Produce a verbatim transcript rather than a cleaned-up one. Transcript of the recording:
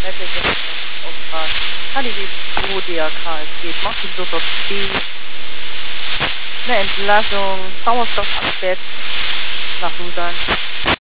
Auftrag. K D W zwei D R K, es geht Massensutter C, eine Entlassung, Sauerstoff am Bett nach Sudan.